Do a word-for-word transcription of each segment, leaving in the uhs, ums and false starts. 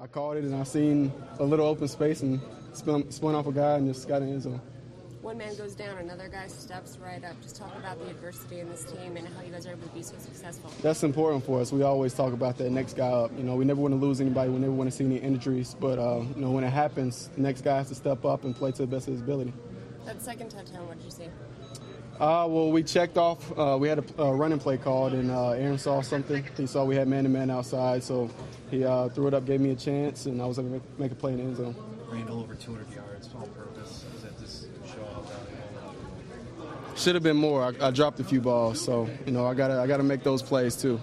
I called it, and I seen a little open space and spun, spun off a guy and just got in the end zone. One man goes down, another guy steps right up. Just talk about the adversity in this team and how you guys are able to be so successful. That's important for us. We always talk about that next guy up. You know, we never want to lose anybody. We never want to see any injuries. But, uh, you know, when it happens, the next guy has to step up and play to the best of his ability. That second touchdown, what did you see? Uh, well, we checked off. Uh, we had a, a running play called, and uh, Aaron saw something. He saw we had man-to-man outside, so he uh, threw it up, gave me a chance, and I was able to make, make a play in the end zone. Randall over two hundred yards, all purpose. Does that just show how valuable? Should have been more. I, I dropped a few balls, so you know I gotta I gotta make those plays too.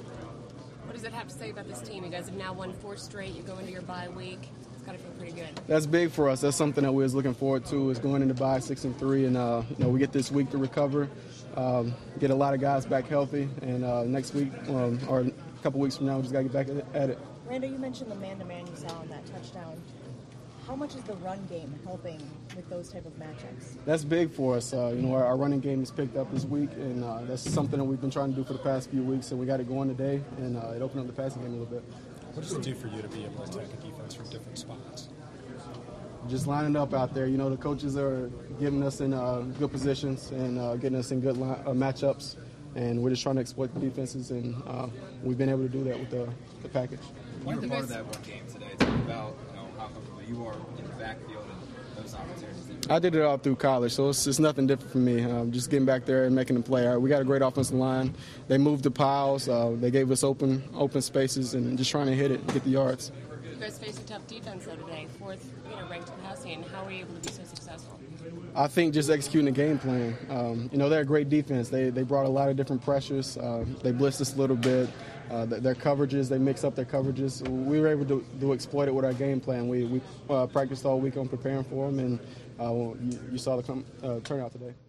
What does it have to say about this team? You guys have now won four straight. You go into your bye week. It's got to feel pretty good. That's big for us. That's something that we was looking forward to. Is going into bye six and three, and uh, you know we get this week to recover, um, get a lot of guys back healthy, and uh, next week um, or a couple weeks from now we just gotta get back at it. Randall, you mentioned the man-to-man you saw on that touchdown. How much is the run game helping with those type of matchups? That's big for us. Uh, you know, our, our running game is picked up this week, and uh, that's something that we've been trying to do for the past few weeks, and we got it going today, and uh, it opened up the passing game a little bit. What does it do for you to be able to attack a defense from different spots? Just lining up out there. You know, the coaches are getting us in uh, good positions and uh, getting us in good line, uh, matchups, and we're just trying to exploit the defenses, and uh, we've been able to do that with the, the package. You were part of that one game today. Talk about you know, how comfortable you are in the backfield and those opportunities. I did it all through college, so it's, it's nothing different for me. Um, just getting back there and making them play. We got a great offensive line. They moved the piles. Uh, they gave us open open spaces, and just trying to hit it, get the yards. You guys faced a tough defense though today, fourth, you know, ranked in passing. How were you able to be so successful? I think just executing the game plan. Um, you know, they're a great defense. They they brought a lot of different pressures. Uh, they blitzed us a little bit. Uh, their coverages, they mix up their coverages. We were able to, to exploit it with our game plan. We we uh, practiced all week on preparing for them, and uh, you, you saw the come, uh, turnout today.